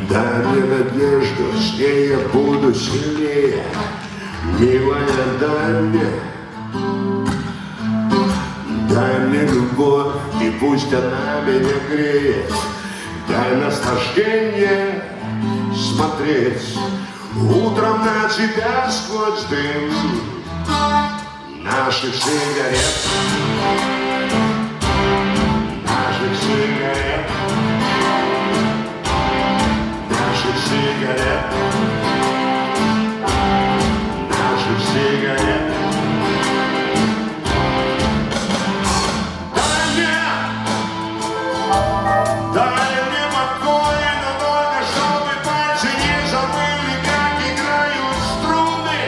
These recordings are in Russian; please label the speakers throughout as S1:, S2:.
S1: Дай мне надежду, с ней я буду сильнее. Милая, дай мне любовь, и пусть она меня греет. Дай наслаждение смотреть утром на тебя сквозь дым наших сигарет. Наших сигарет. Наших сигарет. Наших сигарет. Дай мне покой, но только чтобы пальцы не забыли, как играют струны.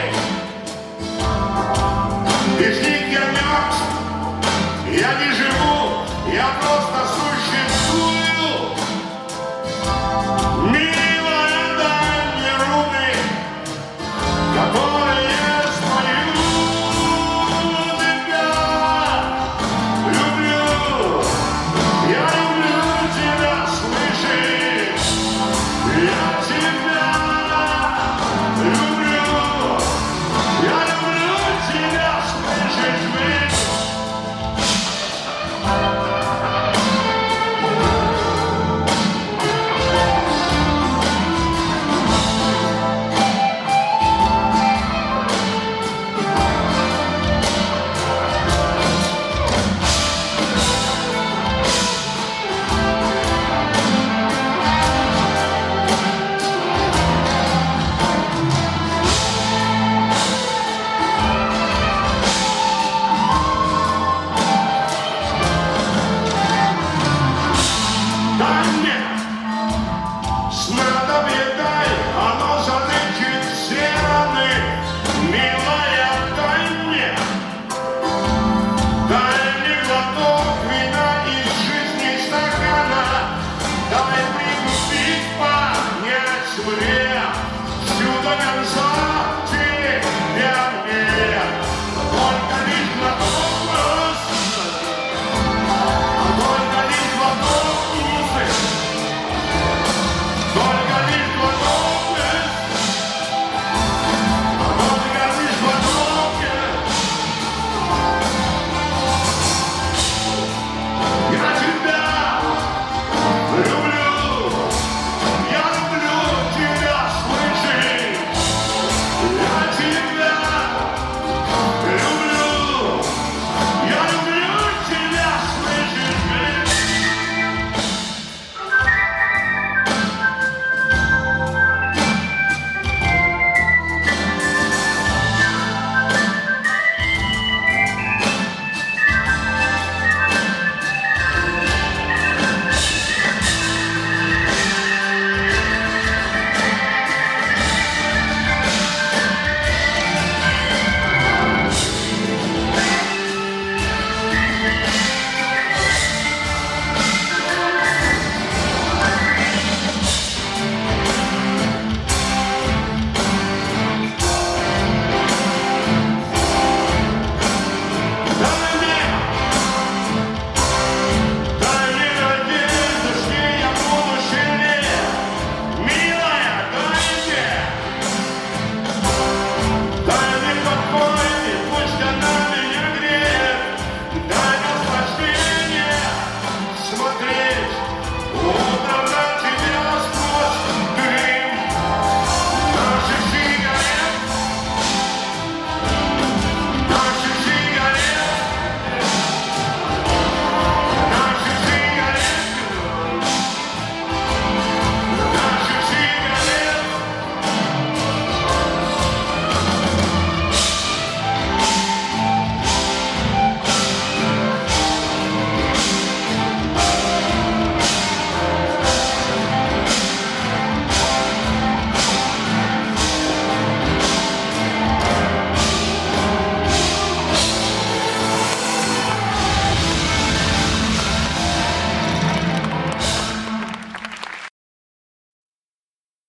S1: Без них я мертв, я не живу, я просто существую.